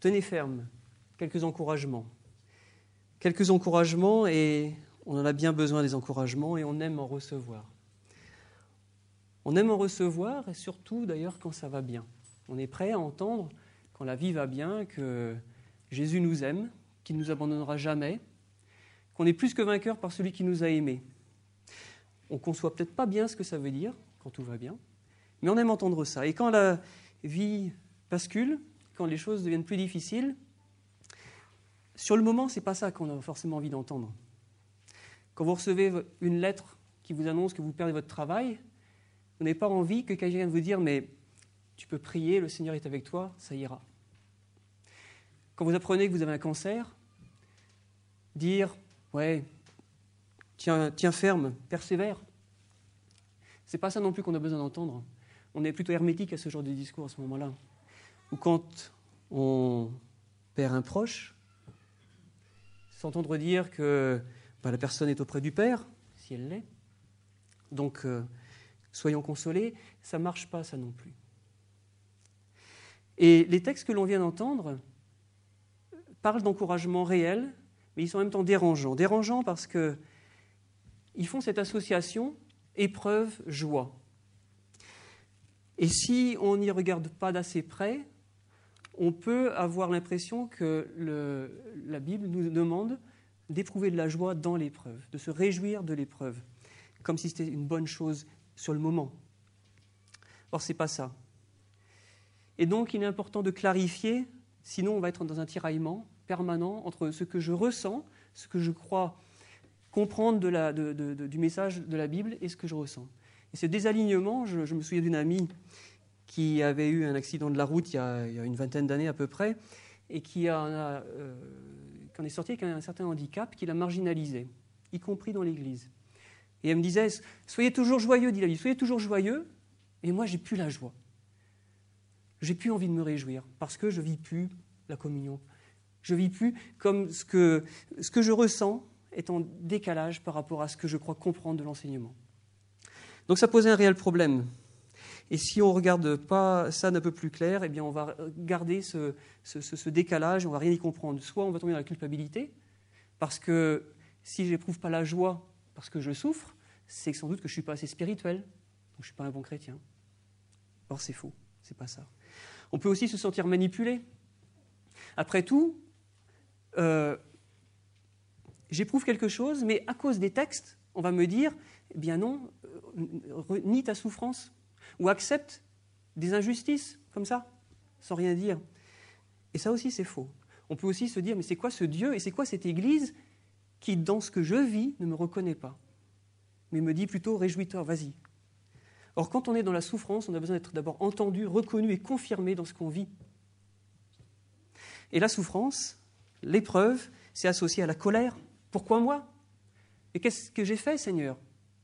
tenez ferme, quelques encouragements. Quelques encouragements, et on en a bien besoin des encouragements, et on aime en recevoir. On aime en recevoir, et surtout d'ailleurs quand ça va bien. On est prêt à entendre, quand la vie va bien, que Jésus nous aime, qu'il ne nous abandonnera jamais, qu'on est plus que vainqueur par celui qui nous a aimés. On ne conçoit peut-être pas bien ce que ça veut dire, quand tout va bien, mais on aime entendre ça. Et quand la vie bascule, quand les choses deviennent plus difficiles, sur le moment, ce n'est pas ça qu'on a forcément envie d'entendre. Quand vous recevez une lettre qui vous annonce que vous perdez votre travail, vous n'avez pas envie que quelqu'un vienne vous dire « mais tu peux prier, le Seigneur est avec toi, ça ira ». Quand vous apprenez que vous avez un cancer, dire « ouais, tiens ferme, persévère ». Ce n'est pas ça non plus qu'on a besoin d'entendre. On est plutôt hermétique à ce genre de discours à ce moment-là. Ou quand on perd un proche, s'entendre dire que la personne est auprès du Père, si elle l'est. Donc, soyons consolés, ça ne marche pas ça non plus. Et les textes que l'on vient d'entendre parlent d'encouragement réel, mais ils sont en même temps dérangeants. Dérangeants parce qu'ils font cette association épreuve-joie. Et si on n'y regarde pas d'assez près, on peut avoir l'impression que la Bible nous demande d'éprouver de la joie dans l'épreuve, de se réjouir de l'épreuve, comme si c'était une bonne chose sur le moment. Or, ce n'est pas ça. Et donc, il est important de clarifier, sinon on va être dans un tiraillement permanent entre ce que je ressens, ce que je crois comprendre du message de la Bible et ce que je ressens. Et ce désalignement, je me souviens d'une amie qui avait eu un accident de la route il y a une vingtaine d'années à peu près, et qui en est sortie avec un certain handicap qui l'a marginalisé, y compris dans l'Église. Et elle me disait « Soyez toujours joyeux, dit la Bible, soyez toujours joyeux », et moi, j'ai plus la joie. J'ai plus envie de me réjouir, parce que je vis plus la communion. Je vis plus comme ce que je ressens est en décalage par rapport à ce que je crois comprendre de l'enseignement. Donc ça posait un réel problème. Et si on ne regarde pas ça d'un peu plus clair, eh bien on va garder ce décalage, on ne va rien y comprendre. Soit on va tomber dans la culpabilité, parce que si je n'éprouve pas la joie parce que je souffre, c'est sans doute que je ne suis pas assez spirituel, donc je ne suis pas un bon chrétien. Or c'est faux, ce n'est pas ça. On peut aussi se sentir manipulé. Après tout, j'éprouve quelque chose, mais à cause des textes, on va me dire, eh bien non, nie ta souffrance, ou accepte des injustices, comme ça, sans rien dire. Et ça aussi, c'est faux. On peut aussi se dire, mais c'est quoi ce Dieu et c'est quoi cette Église qui, dans ce que je vis, ne me reconnaît pas, mais me dit plutôt, réjouis-toi, vas-y. Or, quand on est dans la souffrance, on a besoin d'être d'abord entendu, reconnu et confirmé dans ce qu'on vit. Et la souffrance, l'épreuve, c'est associé à la colère. Pourquoi moi ? Et qu'est-ce que j'ai fait, Seigneur ?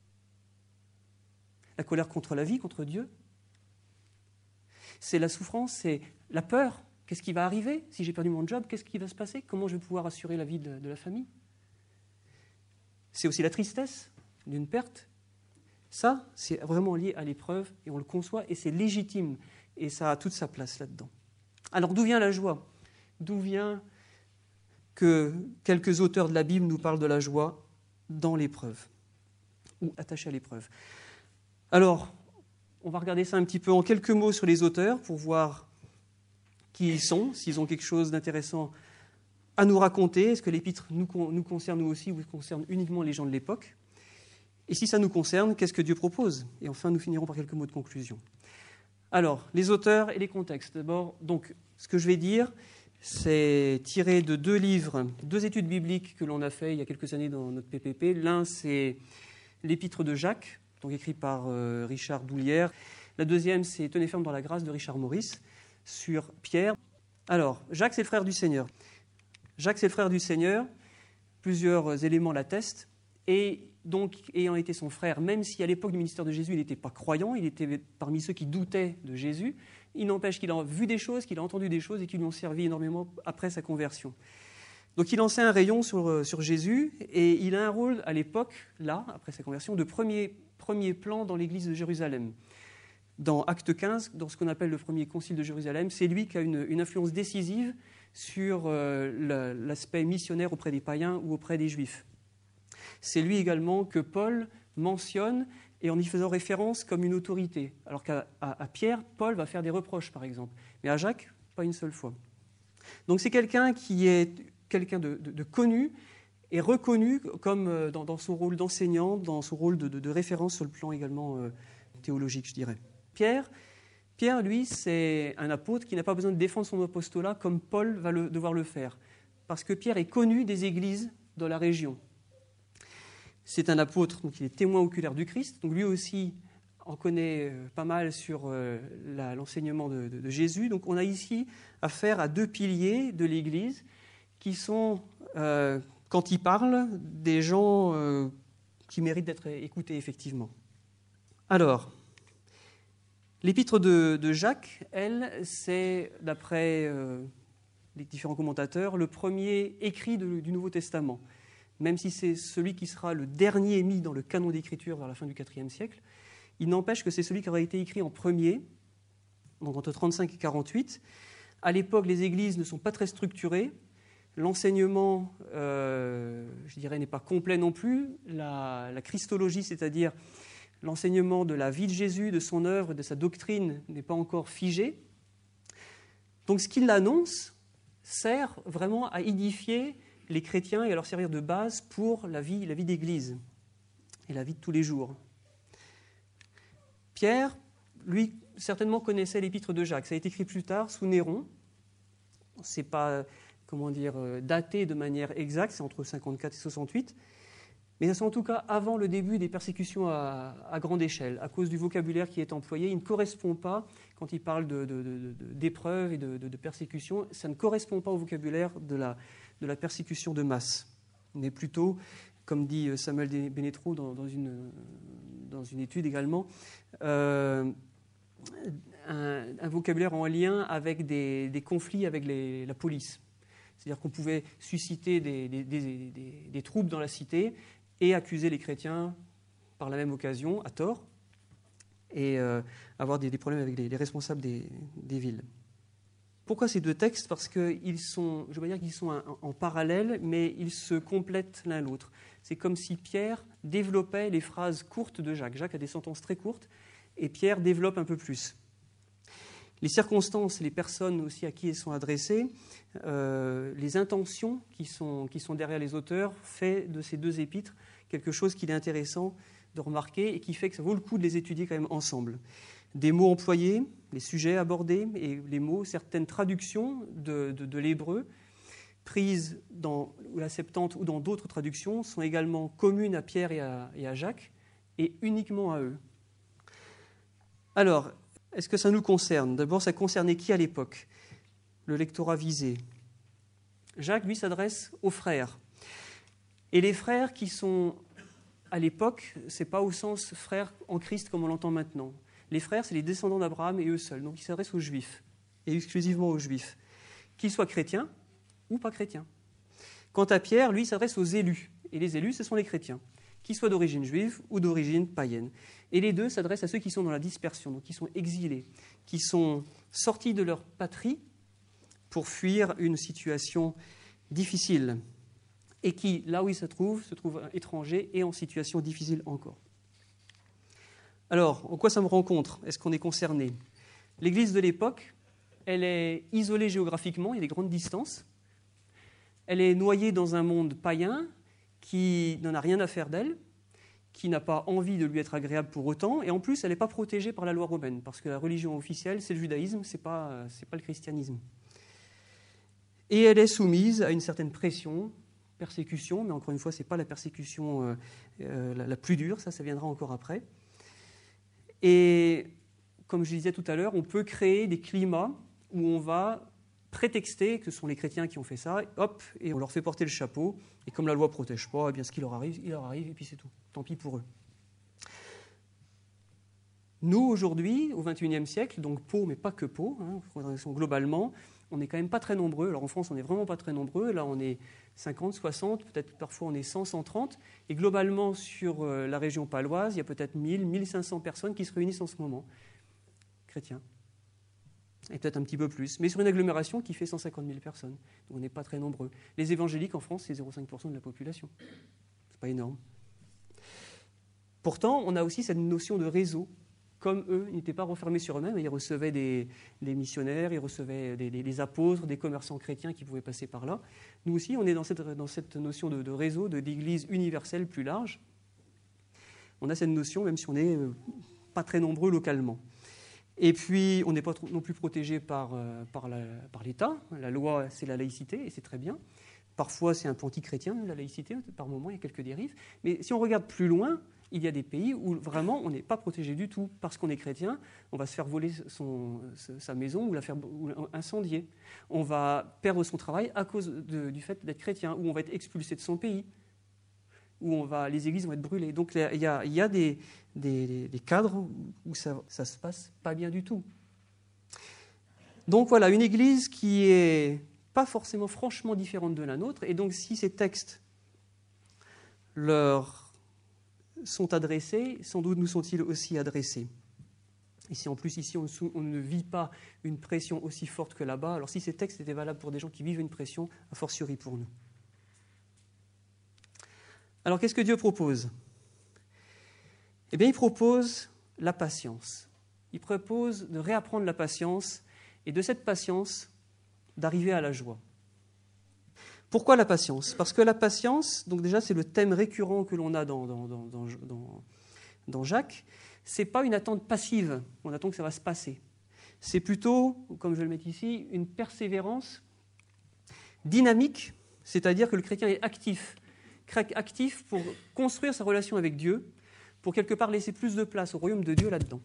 La colère contre la vie, contre Dieu. C'est la souffrance, c'est la peur. Qu'est-ce qui va arriver ? Si j'ai perdu mon job, qu'est-ce qui va se passer ? Comment je vais pouvoir assurer la vie de la famille ? C'est aussi la tristesse d'une perte. Ça, c'est vraiment lié à l'épreuve et on le conçoit et c'est légitime et ça a toute sa place là-dedans. Alors d'où vient la joie ? D'où vient que quelques auteurs de la Bible nous parlent de la joie dans l'épreuve ou attachée à l'épreuve ? Alors, on va regarder ça un petit peu en quelques mots sur les auteurs pour voir qui ils sont, s'ils ont quelque chose d'intéressant à nous raconter. Est-ce que l'épître nous concerne nous aussi ou concerne uniquement les gens de l'époque ? Et si ça nous concerne, qu'est-ce que Dieu propose ? Et enfin, nous finirons par quelques mots de conclusion. Alors, les auteurs et les contextes. D'abord, donc, ce que je vais dire, c'est tiré de deux livres, deux études bibliques que l'on a fait il y a quelques années dans notre PPP. L'un, c'est l'épître de Jacques, donc écrit par Richard Doulière. La deuxième, c'est Tenez ferme dans la grâce de Richard Maurice, sur Pierre. Alors, Jacques, c'est le frère du Seigneur. Jacques, c'est le frère du Seigneur. Plusieurs éléments l'attestent. Et donc, ayant été son frère, même si à l'époque du ministère de Jésus, il n'était pas croyant, il était parmi ceux qui doutaient de Jésus, il n'empêche qu'il a vu des choses, qu'il a entendu des choses et qui lui ont servi énormément après sa conversion. Donc il en sait un rayon sur Jésus et il a un rôle à l'époque, là, après sa conversion, de premier plan dans l'église de Jérusalem. Dans Acte 15, dans ce qu'on appelle le premier concile de Jérusalem, c'est lui qui a une influence décisive sur l'aspect missionnaire auprès des païens ou auprès des juifs. C'est lui également que Paul mentionne et en y faisant référence comme une autorité. Alors qu'à Pierre, Paul va faire des reproches, par exemple. Mais à Jacques, pas une seule fois. Donc c'est quelqu'un qui est quelqu'un de connu et reconnu comme dans son rôle d'enseignant, dans son rôle de référence sur le plan également théologique, je dirais. Pierre, lui, c'est un apôtre qui n'a pas besoin de défendre son apostolat comme Paul va devoir le faire. Parce que Pierre est connu des églises dans la région. C'est un apôtre, donc il est témoin oculaire du Christ. Donc lui aussi en connaît pas mal sur l'enseignement de Jésus. Donc on a ici affaire à deux piliers de l'Église qui sont, quand ils parlent, des gens qui méritent d'être écoutés effectivement. Alors, l'épître de Jacques, elle, c'est, d'après les différents commentateurs, le premier écrit du Nouveau Testament. Même si c'est celui qui sera le dernier mis dans le canon d'écriture vers la fin du IVe siècle, il n'empêche que c'est celui qui aura été écrit en premier, donc entre 35 et 48. À l'époque, les églises ne sont pas très structurées. L'enseignement, je dirais, n'est pas complet non plus. La christologie, c'est-à-dire l'enseignement de la vie de Jésus, de son œuvre, de sa doctrine, n'est pas encore figé. Donc ce qu'il annonce sert vraiment à édifier les chrétiens et à leur servir de base pour la vie d'Église et la vie de tous les jours. Pierre, lui, certainement connaissait l'épître de Jacques. Ça a été écrit plus tard, sous Néron. Ce n'est pas, daté de manière exacte, c'est entre 54 et 68. Mais c'est en tout cas avant le début des persécutions à grande échelle. À cause du vocabulaire qui est employé, il ne correspond pas, quand il parle d'épreuves et de persécutions, ça ne correspond pas au vocabulaire de la persécution de masse. Mais plutôt, comme dit Samuel Benetro dans une étude également, un vocabulaire en lien avec des conflits avec la police. C'est-à-dire qu'on pouvait susciter des troubles dans la cité et accuser les chrétiens par la même occasion, à tort, et avoir des problèmes avec les responsables des villes. Pourquoi ces deux textes ? Parce qu'ils sont, je veux dire qu'ils sont en parallèle, mais ils se complètent l'un l'autre. C'est comme si Pierre développait les phrases courtes de Jacques. Jacques a des sentences très courtes, et Pierre développe un peu plus. Les circonstances, les personnes aussi à qui elles sont adressées, les intentions qui sont derrière les auteurs, fait de ces deux épîtres quelque chose qu'il est intéressant de remarquer et qui fait que ça vaut le coup de les étudier quand même ensemble. Des mots employés, les sujets abordés et les mots, certaines traductions de l'hébreu prises dans la Septante ou dans d'autres traductions sont également communes à Pierre et à Jacques et uniquement à eux. Alors, est-ce que ça nous concerne ? D'abord, ça concernait qui à l'époque ? Le lectorat visé. Jacques, lui, s'adresse aux frères. Et les frères qui sont à l'époque, ce n'est pas au sens frères en Christ comme on l'entend maintenant. Les frères, c'est les descendants d'Abraham et eux seuls. Donc, ils s'adressent aux Juifs, et exclusivement aux Juifs, qu'ils soient chrétiens ou pas chrétiens. Quant à Pierre, lui, il s'adresse aux élus. Et les élus, ce sont les chrétiens, qu'ils soient d'origine juive ou d'origine païenne. Et les deux s'adressent à ceux qui sont dans la dispersion, donc qui sont exilés, qui sont sortis de leur patrie pour fuir une situation difficile, et qui, là où ils se trouvent étrangers et en situation difficile encore. Alors, en quoi ça me rencontre ? Est-ce qu'on est concerné ? L'Église de l'époque, elle est isolée géographiquement, il y a des grandes distances. Elle est noyée dans un monde païen qui n'en a rien à faire d'elle, qui n'a pas envie de lui être agréable pour autant, et en plus, elle n'est pas protégée par la loi romaine, parce que la religion officielle, c'est le judaïsme, c'est pas le christianisme. Et elle est soumise à une certaine pression, persécution, mais encore une fois, ce n'est pas la persécution la plus dure, ça viendra encore après. Et comme je disais tout à l'heure, on peut créer des climats où on va prétexter que ce sont les chrétiens qui ont fait ça, hop, et on leur fait porter le chapeau, et comme la loi ne protège pas, eh bien ce qui leur arrive, il leur arrive, et puis c'est tout. Tant pis pour eux. Nous, aujourd'hui, au XXIe siècle, donc Pau, mais pas que Pau, globalement, on n'est quand même pas très nombreux. Alors en France, on n'est vraiment pas très nombreux. Là, on est 50, 60, peut-être parfois on est 100, 130. Et globalement, sur la région paloise, il y a peut-être 1000, 1500 personnes qui se réunissent en ce moment, chrétiens. et peut-être un petit peu plus, mais sur une agglomération qui fait 150 000 personnes. Donc on n'est pas très nombreux. Les évangéliques en France, c'est 0,5% de la population. C'est pas énorme. Pourtant, on a aussi cette notion de réseau. Comme eux, ils n'étaient pas refermés sur eux-mêmes, ils recevaient des missionnaires, ils recevaient des apôtres, des commerçants chrétiens qui pouvaient passer par là. Nous aussi, on est dans cette notion de réseau, d'église universelle plus large. On a cette notion, même si on n'est pas très nombreux localement. Et puis, on n'est pas non plus protégé par l'État. La loi, c'est la laïcité, et c'est très bien. Parfois, c'est un peu anti-chrétien, la laïcité, par moments, il y a quelques dérives. Mais si on regarde plus loin, il y a des pays où vraiment on n'est pas protégé du tout. Parce qu'on est chrétien, on va se faire voler sa maison ou la faire incendier. On va perdre son travail à cause du fait d'être chrétien, ou on va être expulsé de son pays, où les églises vont être brûlées. Donc il y a des cadres où ça se passe pas bien du tout. Donc voilà, une église qui est pas forcément franchement différente de la nôtre, et donc si ces textes leur sont adressés, sans doute nous sont-ils aussi adressés. Et si en plus ici on ne vit pas une pression aussi forte que là-bas, alors si ces textes étaient valables pour des gens qui vivent une pression, a fortiori pour nous. Alors qu'est-ce que Dieu propose ? Eh bien il propose la patience. Il propose de réapprendre la patience et de cette patience d'arriver à la joie. Pourquoi la patience ? Parce que la patience, donc déjà c'est le thème récurrent que l'on a dans Jacques, ce n'est pas une attente passive, on attend que ça va se passer. C'est plutôt, comme je vais le mettre ici, une persévérance dynamique, c'est-à-dire que le chrétien est actif pour construire sa relation avec Dieu, pour quelque part laisser plus de place au royaume de Dieu là-dedans.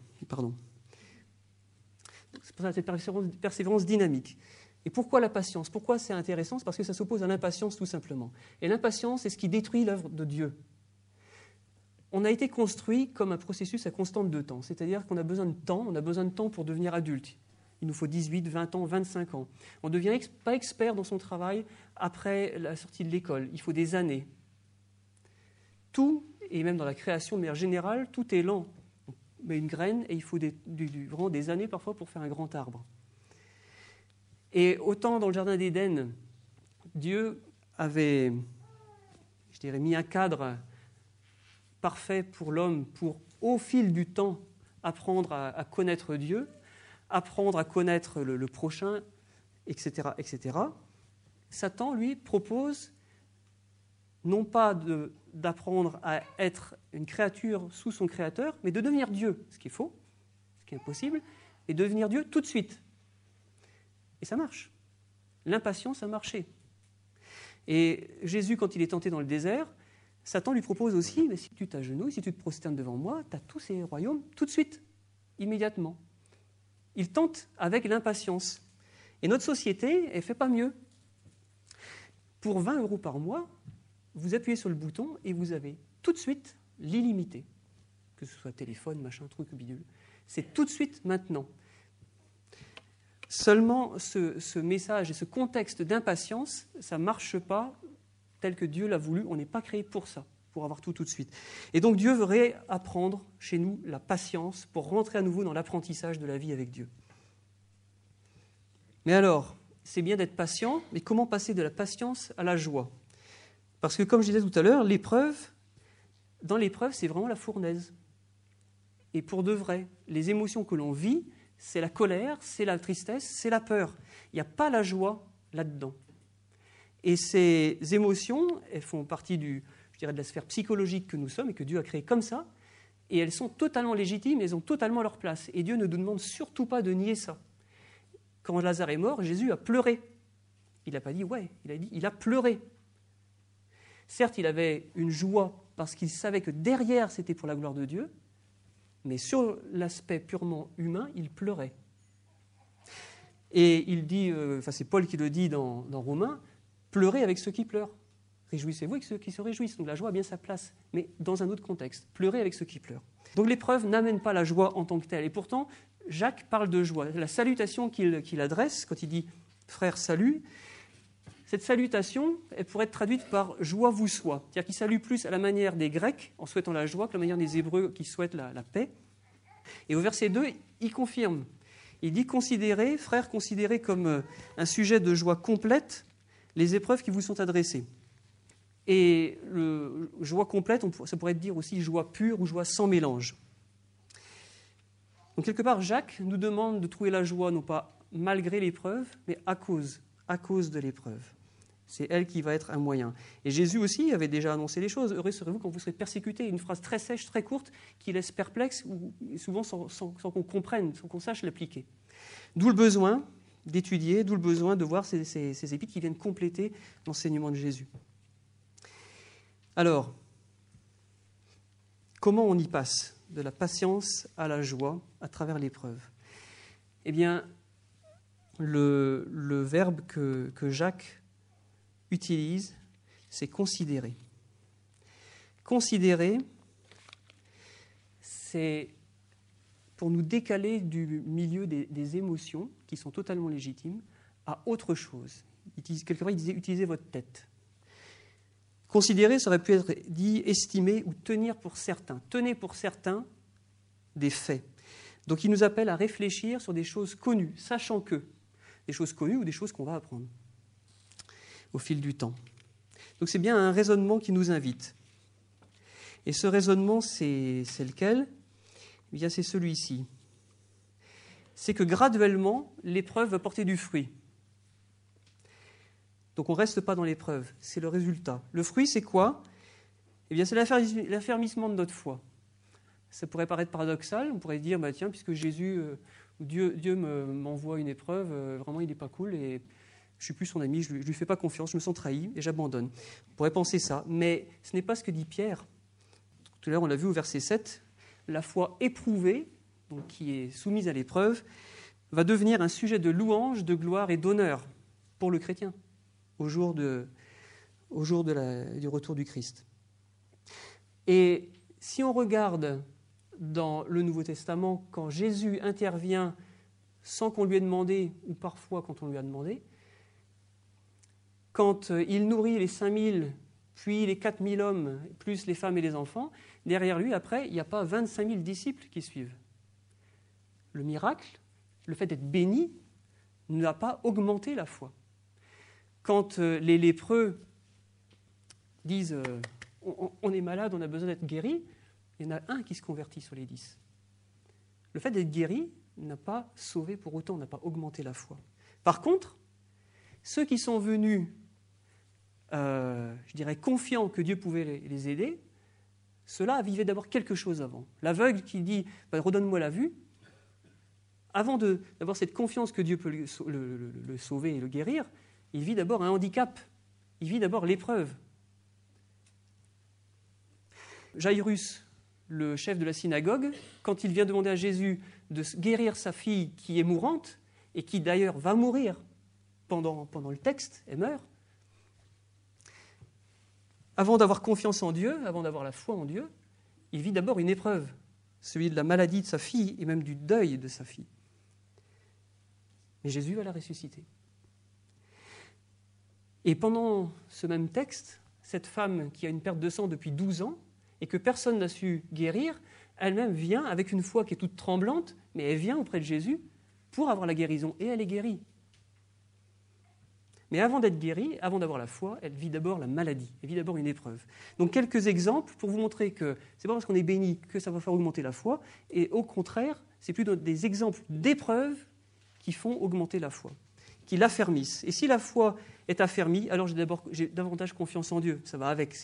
C'est pour ça cette persévérance dynamique. Et pourquoi la patience ? Pourquoi c'est intéressant ? C'est parce que ça s'oppose à l'impatience tout simplement. Et l'impatience, c'est ce qui détruit l'œuvre de Dieu. On a été construit comme un processus à constante de temps, c'est-à-dire qu'on a besoin de temps pour devenir adulte. Il nous faut 18, 20 ans, 25 ans. On ne devient pas expert dans son travail après la sortie de l'école. Il faut des années. Tout, et même dans la création de manière générale, tout est lent. On met une graine et il faut vraiment des années parfois pour faire un grand arbre. Et autant dans le jardin d'Éden, Dieu avait, mis un cadre parfait pour l'homme pour, au fil du temps, apprendre à connaître Dieu, apprendre à connaître le prochain, etc., etc. Satan, lui, propose non pas d'apprendre à être une créature sous son créateur, mais de devenir Dieu, ce qui est faux, ce qui est impossible, et de devenir Dieu tout de suite. Et ça marche. L'impatience a marché. Et Jésus, quand il est tenté dans le désert, Satan lui propose aussi, mais si tu t'agenouilles, si tu te prosternes devant moi, tu as tous ces royaumes tout de suite, immédiatement. Il tente avec l'impatience. Et notre société, elle ne fait pas mieux. Pour 20 € par mois, vous appuyez sur le bouton et vous avez tout de suite l'illimité. Que ce soit téléphone, machin, truc, bidule. C'est tout de suite maintenant. Seulement, ce message et ce contexte d'impatience, ça ne marche pas tel que Dieu l'a voulu. On n'est pas créé pour ça, pour avoir tout de suite. Et donc Dieu veut réapprendre chez nous la patience pour rentrer à nouveau dans l'apprentissage de la vie avec Dieu. Mais alors, c'est bien d'être patient, mais comment passer de la patience à la joie ? Parce que comme je disais tout à l'heure, dans l'épreuve, c'est vraiment la fournaise. Et pour de vrai, les émotions que l'on vit, c'est la colère, c'est la tristesse, c'est la peur. Il n'y a pas la joie là-dedans. Et ces émotions, elles font partie de la sphère psychologique que nous sommes et que Dieu a créée comme ça. Et elles sont totalement légitimes, elles ont totalement leur place. Et Dieu ne nous demande surtout pas de nier ça. Quand Lazare est mort, Jésus a pleuré. Il n'a pas dit « ouais », il a dit « il a pleuré ». Certes, il avait une joie parce qu'il savait que derrière, c'était pour la gloire de Dieu, mais sur l'aspect purement humain, il pleurait. Et il dit, c'est Paul qui le dit dans Romains, pleurez avec ceux qui pleurent. Réjouissez-vous avec ceux qui se réjouissent. Donc la joie a bien sa place, mais dans un autre contexte. Pleurez avec ceux qui pleurent. Donc l'épreuve n'amène pas la joie en tant que telle. Et pourtant, Jacques parle de joie. La salutation qu'il adresse, quand il dit « frère, salut », cette salutation, elle pourrait être traduite par « joie vous soit ». C'est-à-dire qu'il salue plus à la manière des Grecs, en souhaitant la joie, que la manière des Hébreux qui souhaitent la paix. Et au verset 2, il confirme. Il dit considérez, frères, considérez comme un sujet de joie complète les épreuves qui vous sont adressées. Et joie complète, ça pourrait dire aussi joie pure ou joie sans mélange. Donc quelque part, Jacques nous demande de trouver la joie non pas malgré l'épreuve, mais à cause de l'épreuve. C'est elle qui va être un moyen. Et Jésus aussi avait déjà annoncé les choses. Heureux serez-vous quand vous serez persécutés. Une phrase très sèche, très courte, qui laisse perplexe, ou souvent sans qu'on comprenne, sans qu'on sache l'appliquer. D'où le besoin d'étudier, d'où le besoin de voir ces épîtres qui viennent compléter l'enseignement de Jésus. Alors, comment on y passe de la patience à la joie à travers l'épreuve? Eh bien, le verbe que Jacques utilise, c'est considérer. Considérer, c'est pour nous décaler du milieu des émotions, qui sont totalement légitimes, à autre chose. Quelque part, il disait « utilisez votre tête ». Considérer, ça aurait pu être dit estimer ou tenir pour certain. Tenez pour certain des faits. Donc il nous appelle à réfléchir sur des choses connues, sachant que, des choses connues ou des choses qu'on va apprendre au fil du temps. Donc c'est bien un raisonnement qui nous invite. Et ce raisonnement, c'est lequel ? Eh bien, c'est celui-ci. C'est que graduellement, l'épreuve va porter du fruit. Donc on ne reste pas dans l'épreuve, c'est le résultat. Le fruit, c'est quoi ? Eh bien, c'est l'affermissement de notre foi. Ça pourrait paraître paradoxal, on pourrait dire, tiens, puisque Dieu m'envoie une épreuve, vraiment il n'est pas cool, et je ne suis plus son ami, je ne lui fais pas confiance, je me sens trahi, et j'abandonne. On pourrait penser ça, mais ce n'est pas ce que dit Pierre. Tout à l'heure, on l'a vu au verset 7, la foi éprouvée, donc qui est soumise à l'épreuve, va devenir un sujet de louange, de gloire et d'honneur pour le chrétien au jour du retour du Christ. Et si on regarde dans le Nouveau Testament, quand Jésus intervient sans qu'on lui ait demandé, ou parfois quand on lui a demandé, quand il nourrit les 5000, puis les 4000 hommes, plus les femmes et les enfants, derrière lui, après, il n'y a pas 25 000 disciples qui suivent. Le miracle, le fait d'être béni, n'a pas augmenté la foi. Quand les lépreux disent on est malade, on a besoin d'être guéri, il y en a un qui se convertit sur les 10. Le fait d'être guéri n'a pas sauvé pour autant, n'a pas augmenté la foi. Par contre, ceux qui sont venus, confiants que Dieu pouvait les aider, ceux-là vivaient d'abord quelque chose avant. L'aveugle qui dit redonne-moi la vue, avant d'avoir cette confiance que Dieu peut le sauver et le guérir, il vit d'abord un handicap, il vit d'abord l'épreuve. Jairus, le chef de la synagogue, quand il vient demander à Jésus de guérir sa fille qui est mourante, et qui d'ailleurs va mourir pendant le texte, elle meurt, avant d'avoir confiance en Dieu, avant d'avoir la foi en Dieu, il vit d'abord une épreuve, celui de la maladie de sa fille et même du deuil de sa fille. Mais Jésus va la ressusciter. Et pendant ce même texte, cette femme qui a une perte de sang depuis 12 ans et que personne n'a su guérir, elle-même vient avec une foi qui est toute tremblante, mais elle vient auprès de Jésus pour avoir la guérison, et elle est guérie. Mais avant d'être guérie, avant d'avoir la foi, elle vit d'abord la maladie, elle vit d'abord une épreuve. Donc quelques exemples pour vous montrer que ce n'est pas parce qu'on est béni que ça va faire augmenter la foi, et au contraire, c'est plutôt des exemples d'épreuves qui font augmenter la foi, qui l'affermissent. Et si la foi est affermie, alors j'ai davantage confiance en Dieu. Ça va avec.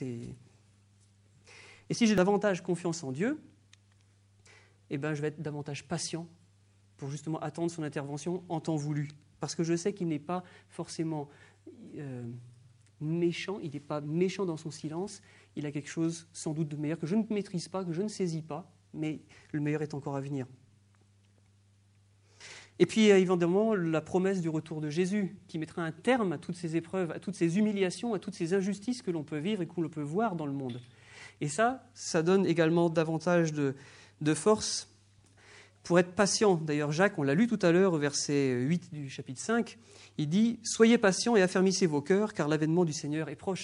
Et si j'ai davantage confiance en Dieu, je vais être davantage patient pour justement attendre son intervention en temps voulu. Parce que je sais qu'il n'est pas forcément méchant, il n'est pas méchant dans son silence, il a quelque chose sans doute de meilleur que je ne maîtrise pas, que je ne saisis pas, mais le meilleur est encore à venir. Et puis évidemment la promesse du retour de Jésus, qui mettra un terme à toutes ces épreuves, à toutes ces humiliations, à toutes ces injustices que l'on peut vivre et que l'on peut voir dans le monde. Et ça donne également davantage de force pour être patient. D'ailleurs, Jacques, on l'a lu tout à l'heure au verset 8 du chapitre 5, il dit « Soyez patients et affermissez vos cœurs, car l'avènement du Seigneur est proche. »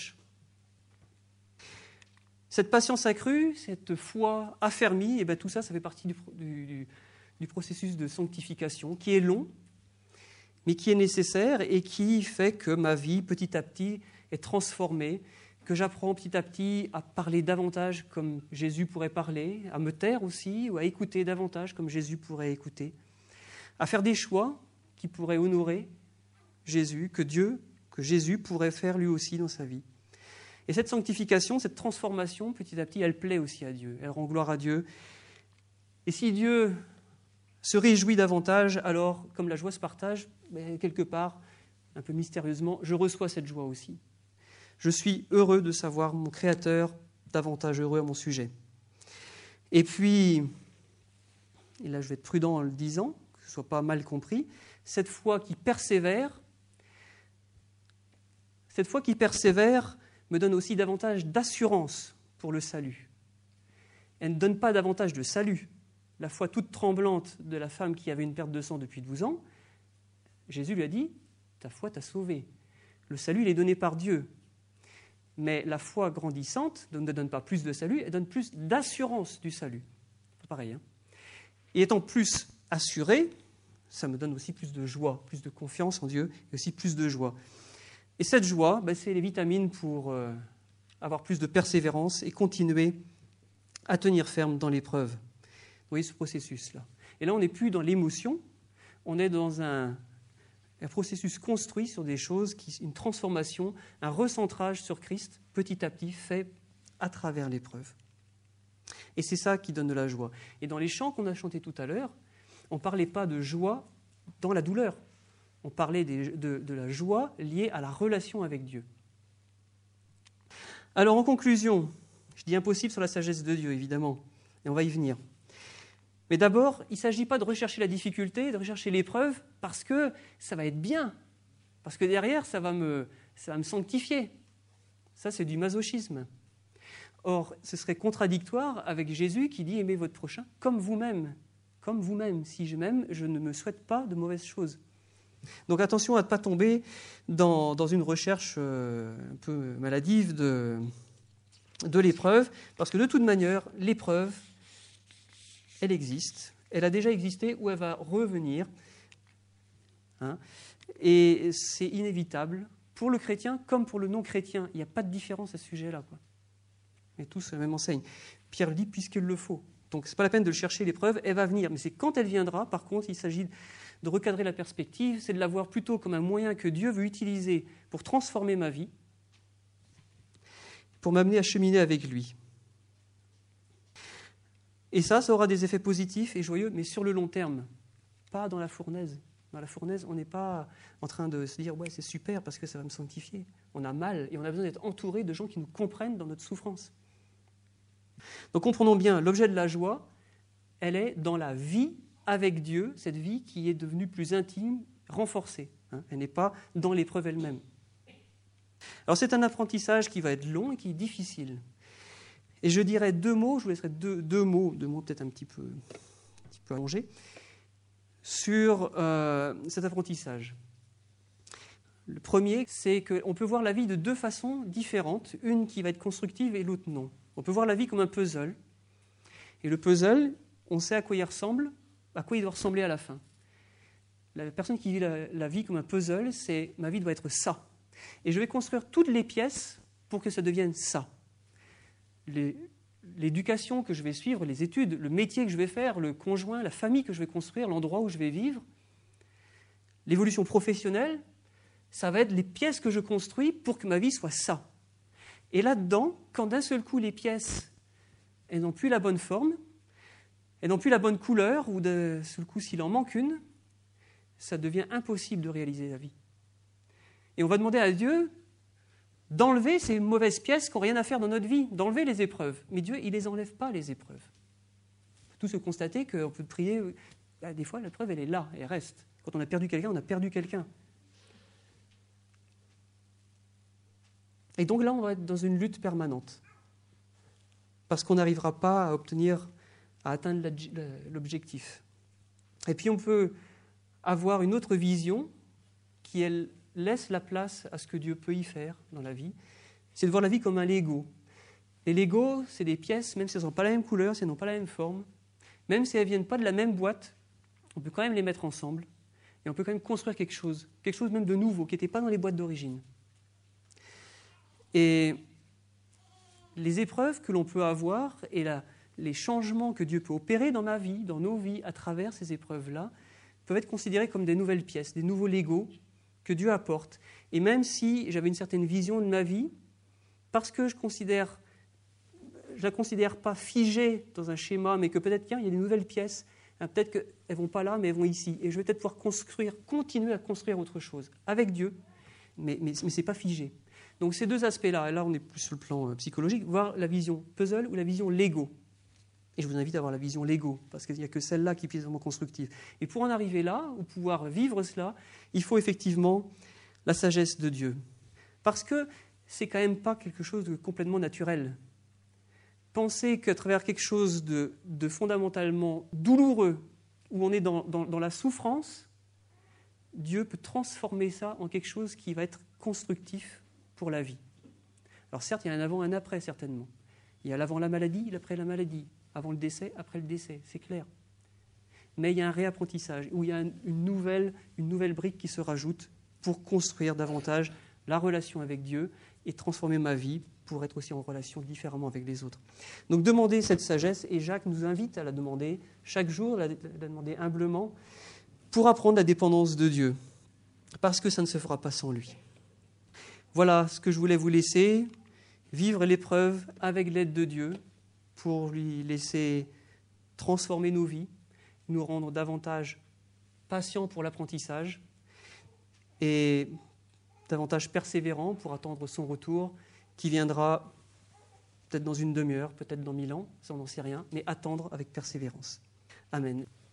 Cette patience accrue, cette foi affermie, tout ça, ça fait partie du processus de sanctification, qui est long, mais qui est nécessaire et qui fait que ma vie, petit à petit, est transformée, que j'apprends petit à petit à parler davantage comme Jésus pourrait parler, à me taire aussi, ou à écouter davantage comme Jésus pourrait écouter, à faire des choix qui pourraient honorer Jésus, que Jésus pourrait faire lui aussi dans sa vie. Et cette sanctification, cette transformation, petit à petit, elle plaît aussi à Dieu, elle rend gloire à Dieu. Et si Dieu se réjouit davantage, alors, comme la joie se partage, quelque part, un peu mystérieusement, je reçois cette joie aussi. Je suis heureux de savoir mon Créateur davantage heureux à mon sujet. Et puis, et là je vais être prudent en le disant, que ce ne soit pas mal compris, cette foi qui persévère me donne aussi davantage d'assurance pour le salut. Elle ne donne pas davantage de salut. La foi toute tremblante de la femme qui avait une perte de sang depuis 12 ans, Jésus lui a dit « Ta foi t'a sauvé ». Le salut, il est donné par Dieu. Mais la foi grandissante ne donne pas plus de salut, elle donne plus d'assurance du salut. C'est pareil. Hein. Et étant plus assuré, ça me donne aussi plus de joie, plus de confiance en Dieu et aussi plus de joie. Et cette joie, c'est les vitamines pour avoir plus de persévérance et continuer à tenir ferme dans l'épreuve. Vous voyez ce processus-là. Et là, on n'est plus dans l'émotion, on est dans un processus construit sur des choses, une transformation, un recentrage sur Christ, petit à petit, fait à travers l'épreuve. Et c'est ça qui donne de la joie. Et dans les chants qu'on a chantés tout à l'heure, on ne parlait pas de joie dans la douleur. On parlait de la joie liée à la relation avec Dieu. Alors, en conclusion, je dis impossible sur la sagesse de Dieu, évidemment, et on va y venir. Mais d'abord, il ne s'agit pas de rechercher la difficulté, de rechercher l'épreuve, parce que ça va être bien, parce que derrière, ça va me sanctifier. Ça, c'est du masochisme. Or, ce serait contradictoire avec Jésus qui dit « Aimez votre prochain comme vous-même ». Comme vous-même. Si je m'aime, je ne me souhaite pas de mauvaises choses. Donc attention à ne pas tomber dans une recherche un peu maladive de l'épreuve, parce que de toute manière, l'épreuve, elle existe, elle a déjà existé ou elle va revenir. Hein, et c'est inévitable pour le chrétien comme pour le non-chrétien. Il n'y a pas de différence à ce sujet-là. On est tous à la même enseigne. Pierre le dit puisqu'il le faut. Donc ce n'est pas la peine de chercher l'épreuve, elle va venir. Mais c'est quand elle viendra, par contre, il s'agit de recadrer la perspective, c'est de la voir plutôt comme un moyen que Dieu veut utiliser pour transformer ma vie, pour m'amener à cheminer avec lui. Et ça aura des effets positifs et joyeux, mais sur le long terme, pas dans la fournaise. Dans la fournaise, on n'est pas en train de se dire « ouais, c'est super parce que ça va me sanctifier ». On a mal et on a besoin d'être entouré de gens qui nous comprennent dans notre souffrance. Donc comprenons bien, l'objet de la joie, elle est dans la vie avec Dieu, cette vie qui est devenue plus intime, renforcée. Elle n'est pas dans l'épreuve elle-même. Alors c'est un apprentissage qui va être long et qui est difficile. Et je dirais deux mots, je vous laisserai deux mots peut-être un petit peu allongés, sur cet apprentissage. Le premier, c'est qu'on peut voir la vie de deux façons différentes, une qui va être constructive et l'autre non. On peut voir la vie comme un puzzle. Et le puzzle, on sait à quoi il ressemble, à quoi il doit ressembler à la fin. La personne qui vit la vie comme un puzzle, c'est « ma vie doit être ça ». Et je vais construire toutes les pièces pour que ça devienne ça. L'éducation que je vais suivre, les études, le métier que je vais faire, le conjoint, la famille que je vais construire, l'endroit où je vais vivre, l'évolution professionnelle, ça va être les pièces que je construis pour que ma vie soit ça. Et là-dedans, quand d'un seul coup les pièces, elles n'ont plus la bonne forme, elles n'ont plus la bonne couleur, ou d'un seul coup s'il en manque une, ça devient impossible de réaliser la vie. Et on va demander à Dieu d'enlever ces mauvaises pièces qui n'ont rien à faire dans notre vie, d'enlever les épreuves. Mais Dieu, il ne les enlève pas, les épreuves. On peut tous se constater qu'on peut prier, des fois l'épreuve, elle est là, elle reste. Quand on a perdu quelqu'un, on a perdu quelqu'un. Et donc là, on va être dans une lutte permanente. Parce qu'on n'arrivera pas à atteindre l'objectif. Et puis on peut avoir une autre vision qui, elle, laisse la place à ce que Dieu peut y faire dans la vie. C'est de voir la vie comme un Lego. Les Legos, c'est des pièces, même si elles n'ont pas la même couleur, si elles n'ont pas la même forme, même si elles ne viennent pas de la même boîte, on peut quand même les mettre ensemble et on peut quand même construire quelque chose même de nouveau, qui n'était pas dans les boîtes d'origine. Et les épreuves que l'on peut avoir et les changements que Dieu peut opérer dans ma vie, dans nos vies, à travers ces épreuves-là, peuvent être considérés comme des nouvelles pièces, des nouveaux Legos que Dieu apporte. Et même si j'avais une certaine vision de ma vie, parce que je ne la considère pas figée dans un schéma, mais que peut-être qu'il y a des nouvelles pièces, peut-être qu'elles ne vont pas là, mais elles vont ici. Et je vais peut-être pouvoir continuer à construire autre chose avec Dieu, mais ce n'est pas figé. Donc ces deux aspects-là, et là on est plus sur le plan psychologique, voir la vision puzzle ou la vision Lego. Et je vous invite à avoir la vision Lego, parce qu'il n'y a que celle-là qui est vraiment constructive. Et pour en arriver là, ou pouvoir vivre cela, il faut effectivement la sagesse de Dieu. Parce que c'est quand même pas quelque chose de complètement naturel. Penser qu'à travers quelque chose de fondamentalement douloureux, où on est dans la souffrance, Dieu peut transformer ça en quelque chose qui va être constructif pour la vie. Alors certes, il y a un avant et un après, certainement. Il y a l'avant la maladie, l'après la maladie. Avant le décès, après le décès, c'est clair. Mais il y a un réapprentissage, où il y a une nouvelle brique qui se rajoute pour construire davantage la relation avec Dieu et transformer ma vie pour être aussi en relation différemment avec les autres. Donc demandez cette sagesse, et Jacques nous invite à la demander chaque jour, la demander humblement, pour apprendre la dépendance de Dieu, parce que ça ne se fera pas sans lui. Voilà ce que je voulais vous laisser, vivre l'épreuve avec l'aide de Dieu, pour lui laisser transformer nos vies, nous rendre davantage patients pour l'apprentissage et davantage persévérants pour attendre son retour, qui viendra peut-être dans une demi-heure, peut-être dans 1000 ans, ça on n'en sait rien, mais attendre avec persévérance. Amen.